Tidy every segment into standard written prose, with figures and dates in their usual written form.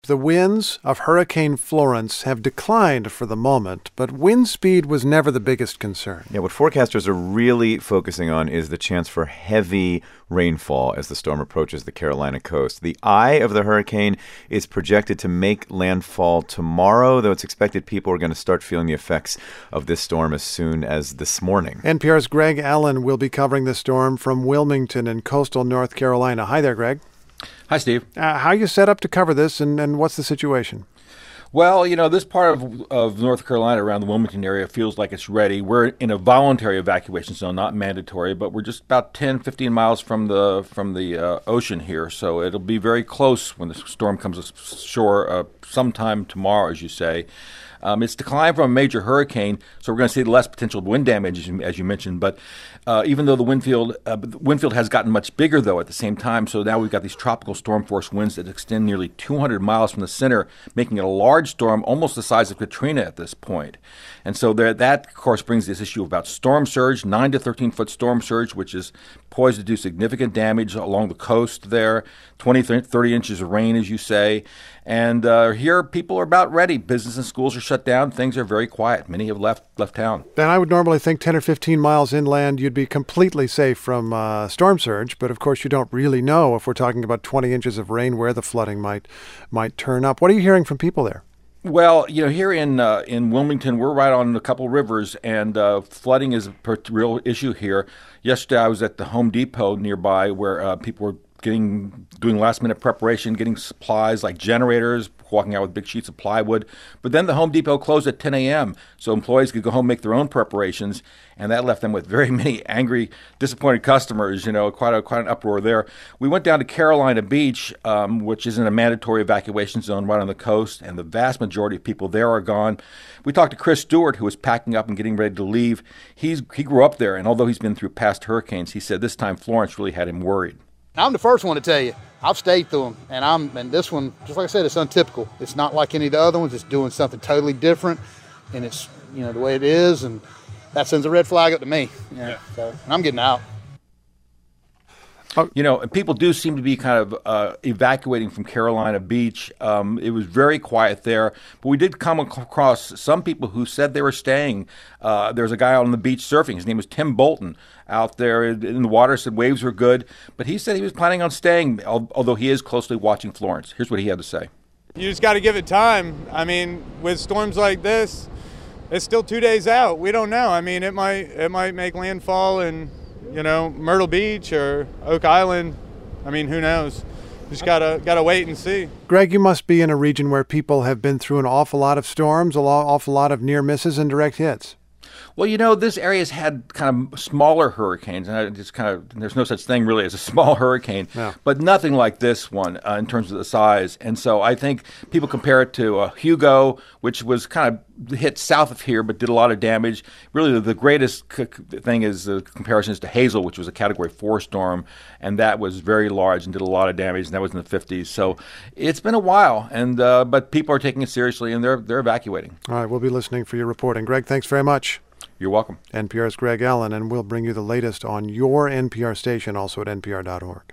The winds of Hurricane Florence have declined for the moment, but wind speed was never the biggest concern. Yeah, what forecasters are really focusing on is the chance for heavy rainfall as the storm approaches the Carolina coast. The eye of the hurricane is projected to make landfall tomorrow, though it's expected people are going to start feeling the effects of this storm as soon as this morning. NPR's Greg Allen will be covering the storm from Wilmington in coastal North Carolina. Hi there, Greg. Hi, Steve. How are you set up to cover this, and what's the situation? Well, this part of North Carolina around the Wilmington area feels like it's ready. We're in a voluntary evacuation zone, not mandatory, but we're just about 10, 15 miles from the ocean here, so it'll be very close when the storm comes ashore sometime tomorrow, as you say. It's declined from a major hurricane, so we're going to see less potential wind damage, as you mentioned. But even though the wind field has gotten much bigger, though, at the same time, so now we've got these tropical storm force winds that extend nearly 200 miles from the center, making it a large storm, almost the size of Katrina at this point. And so that, of course, brings this issue about storm surge, 9 to 13-foot storm surge, which is poised to do significant damage along the coast there, 20, 30 inches of rain, as you say. And here, people are about ready. Business and schools are shut down. Things are very quiet. Many have left town. Then I would normally think 10 or 15 miles inland, you'd be completely safe from storm surge. But, of course, you don't really know if we're talking about 20 inches of rain where the flooding might turn up. What are you hearing from people there? Well, here in Wilmington, we're right on a couple rivers, and flooding is a real issue here. Yesterday, I was at the Home Depot nearby where people were doing last-minute preparation, getting supplies like generators, walking out with big sheets of plywood. But then the Home Depot closed at 10 a.m., so employees could go home and make their own preparations, and that left them with very many angry, disappointed customers, quite an uproar there. We went down to Carolina Beach, which is in a mandatory evacuation zone right on the coast, and the vast majority of people there are gone. We talked to Chris Stewart, who was packing up and getting ready to leave. He grew up there, and although he's been through past hurricanes, he said this time Florence really had him worried. I'm the first one to tell you. I've stayed through them, and this one, just like I said, it's untypical. It's not like any of the other ones. It's doing something totally different, and it's the way it is, and that sends a red flag up to me. So I'm getting out. People do seem to be kind of evacuating from Carolina Beach. It was very quiet there, but we did come across some people who said they were staying. There's a guy out on the beach surfing. His name was Tim Bolton, out there in the water, said waves were good, but he said he was planning on staying, although he is closely watching Florence. Here's what he had to say. You just got to give it time. I mean, with storms like this, it's still 2 days out. We don't know. I mean, it might make landfall in Myrtle Beach or Oak Island. I mean, who knows? Just gotta wait and see. Greg, you must be in a region where people have been through an awful lot of storms, awful lot of near misses and direct hits. Well, this area's had kind of smaller hurricanes, and there's no such thing really as a small hurricane, but nothing like this one in terms of the size. And so I think people compare it to Hugo, which was kind of hit south of here but did a lot of damage. Really, the greatest thing is the comparisons to Hazel, which was a Category 4 storm, and that was very large and did a lot of damage, and that was in the 50s. So it's been a while, and but people are taking it seriously, and they're evacuating. All right, we'll be listening for your reporting. Greg, thanks very much. You're welcome. NPR's Greg Allen, and we'll bring you the latest on your NPR station, also at npr.org.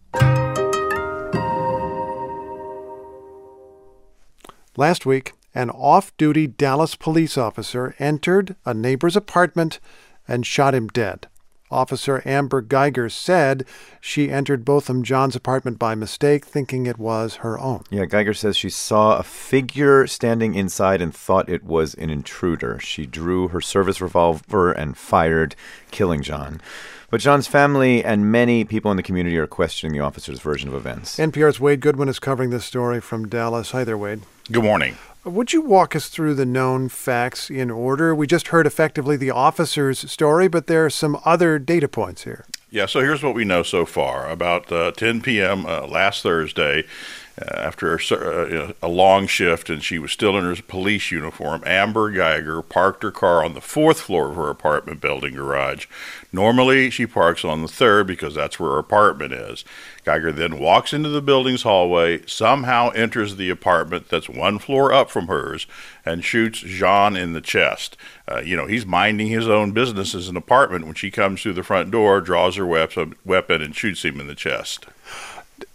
Last week, an off-duty Dallas police officer entered a neighbor's apartment and shot him dead. Officer Amber Geiger said she entered Botham Jean's apartment by mistake, thinking it was her own. Yeah, Geiger says she saw a figure standing inside and thought it was an intruder. She drew her service revolver and fired, killing John. But John's family and many people in the community are questioning the officer's version of events. NPR's Wade Goodwin is covering this story from Dallas. Hi there, Wade. Good morning. Would you walk us through the known facts in order? We just heard effectively the officer's story, but there are some other data points here. Yeah, so here's what we know so far. About 10 p.m. Last Thursday, after a long shift and she was still in her police uniform, Amber Geiger parked her car on the 4th floor of her apartment building garage. Normally, she parks on the 3rd because that's where her apartment is. Geiger then walks into the building's hallway, somehow enters the apartment that's 1 floor up from hers, and shoots Jean in the chest. He's minding his own business as an apartment when she comes through the front door, draws her weapon, and shoots him in the chest.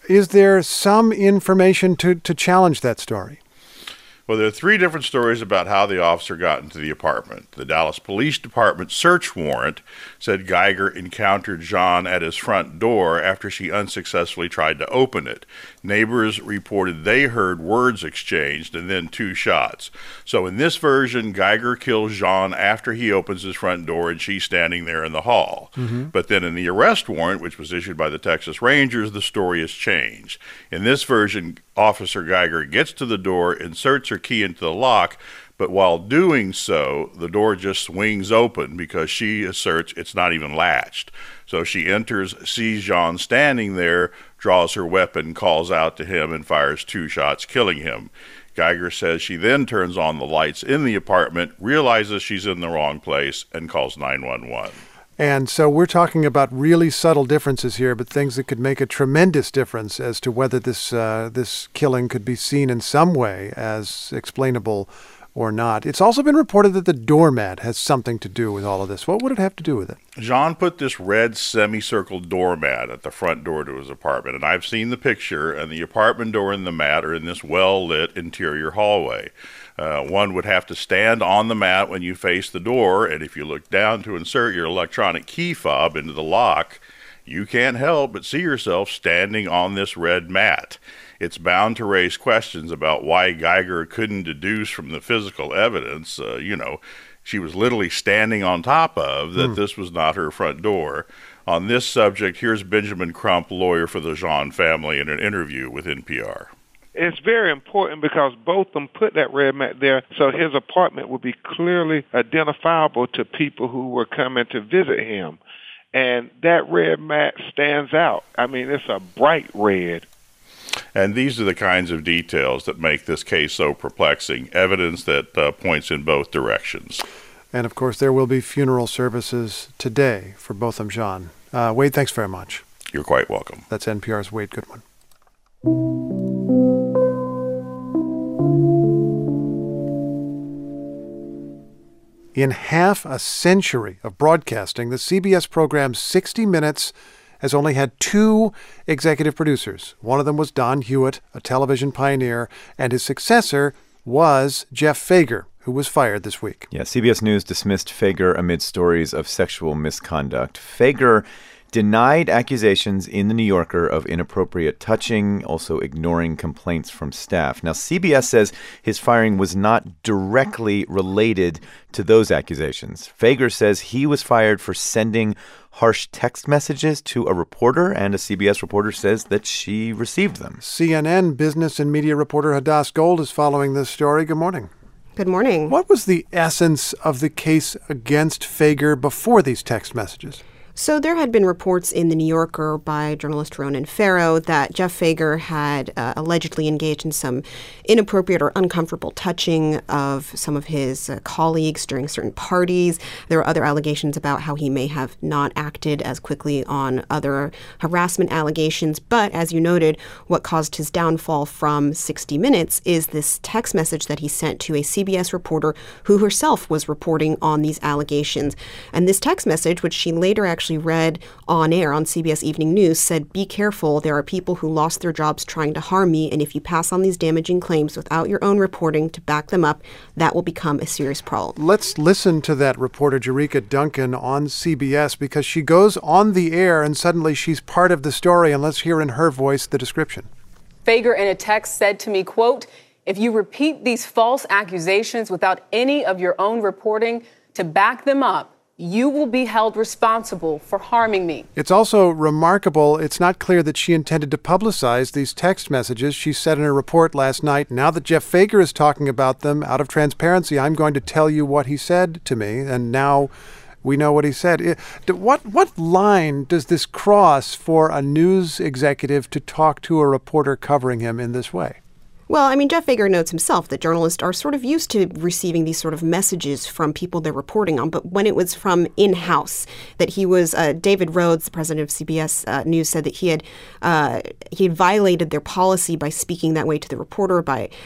is there some information to challenge that story? Well, there are three different stories about how the officer got into the apartment. The Dallas Police Department search warrant said Geiger encountered Jean at his front door after she unsuccessfully tried to open it. Neighbors reported they heard words exchanged and then 2 shots. So in this version, Geiger kills Jean after he opens his front door and she's standing there in the hall. But then in the arrest warrant, which was issued by the Texas Rangers, the story is changed. In this version, Officer Geiger gets to the door, inserts her key into the lock, but while doing so, the door just swings open because she asserts it's not even latched. So she enters, sees Jean standing there, draws her weapon, calls out to him, and fires 2 shots, killing him. Geiger says she then turns on the lights in the apartment, realizes she's in the wrong place, and calls 911. And so we're talking about really subtle differences here, but things that could make a tremendous difference as to whether this killing could be seen in some way as explainable or not. It's also been reported that the doormat has something to do with all of this. What would it have to do with it? Jean put this red semicircle doormat at the front door to his apartment, and I've seen the picture, and the apartment door and the mat are in this well-lit interior hallway. One would have to stand on the mat when you face the door, and if you look down to insert your electronic key fob into the lock, you can't help but see yourself standing on this red mat. It's bound to raise questions about why Geiger couldn't deduce from the physical evidence, she was literally standing on top of, that this was not her front door. On this subject, here's Benjamin Crump, lawyer for the Jean family, in an interview with NPR. It's very important because both of them put that red mat there so his apartment would be clearly identifiable to people who were coming to visit him. And that red mat stands out. I mean, it's a bright red. And these are the kinds of details that make this case so perplexing, evidence that points in both directions. And, of course, there will be funeral services today for Botham Jean. Wade, thanks very much. You're quite welcome. That's NPR's Wade Goodwin. In half a century of broadcasting, the CBS program 60 Minutes has only had 2 executive producers. One of them was Don Hewitt, a television pioneer, and his successor was Jeff Fager, who was fired this week. Yeah, CBS News dismissed Fager amid stories of sexual misconduct. Fager denied accusations in The New Yorker of inappropriate touching, also ignoring complaints from staff. Now, CBS says his firing was not directly related to those accusations. Fager says he was fired for sending harsh text messages to a reporter, and a CBS reporter says that she received them. CNN business and media reporter Hadass Gold is following this story. Good morning. Good morning. What was the essence of the case against Fager before these text messages? So there had been reports in The New Yorker by journalist Ronan Farrow that Jeff Fager had allegedly engaged in some inappropriate or uncomfortable touching of some of his colleagues during certain parties. There were other allegations about how he may have not acted as quickly on other harassment allegations. But as you noted, what caused his downfall from 60 Minutes is this text message that he sent to a CBS reporter who herself was reporting on these allegations. And this text message, which she later actually read on air on CBS Evening News, said, "Be careful. There are people who lost their jobs trying to harm me, and if you pass on these damaging claims without your own reporting to back them up, that will become a serious problem." Let's listen to that reporter, Jerika Duncan, on CBS, because she goes on the air and suddenly she's part of the story, and let's hear in her voice the description. Fager in a text said to me, quote, "If you repeat these false accusations without any of your own reporting to back them up, you will be held responsible for harming me." It's also remarkable. It's not clear that she intended to publicize these text messages. She said in a report last night, now that Jeff Fager is talking about them, out of transparency, I'm going to tell you what he said to me. And now we know what he said. What line does this cross for a news executive to talk to a reporter covering him in this way? Well, I mean, Jeff Fager notes himself that journalists are sort of used to receiving these sort of messages from people they're reporting on. But when it was from in-house, that he was, David Rhodes, the president of CBS News, said that he had violated their policy by speaking that way to the reporter.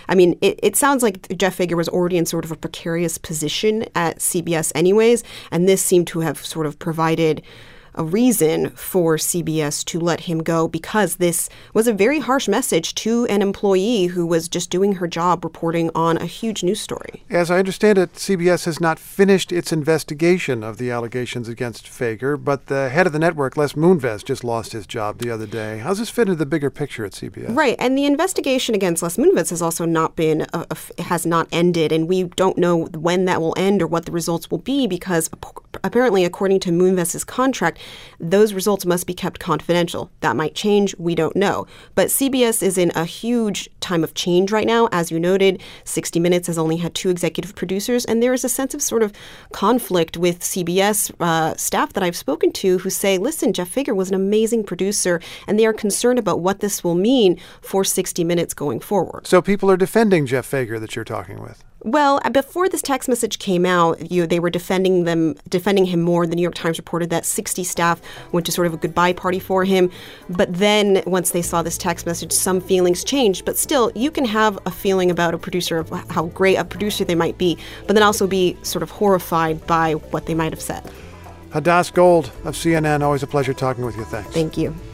It sounds like Jeff Fager was already in sort of a precarious position at CBS anyways. And this seemed to have sort of provided a reason for CBS to let him go, because this was a very harsh message to an employee who was just doing her job reporting on a huge news story. As I understand it, CBS has not finished its investigation of the allegations against Fager, but the head of the network, Les Moonves, just lost his job the other day. How's this fit into the bigger picture at CBS? Right, and the investigation against Les Moonves has also not been, has not ended, and we don't know when that will end or what the results will be, because apparently, according to Moonves' contract, those results must be kept confidential. That might change, we don't know. But CBS is in a huge time of change right now. As you noted, 60 Minutes has only had 2 executive producers, and there is a sense of sort of conflict with CBS staff that I've spoken to who say, listen, Jeff Fager was an amazing producer, and they are concerned about what this will mean for 60 Minutes going forward. So people are defending Jeff Fager that you're talking with? Well, before this text message came out, they were defending him more. The New York Times reported that 60 staff went to sort of a goodbye party for him. But then once they saw this text message, some feelings changed. But still, you can have a feeling about a producer, of how great a producer they might be, but then also be sort of horrified by what they might have said. Hadas Gold of CNN, always a pleasure talking with you. Thanks. Thank you.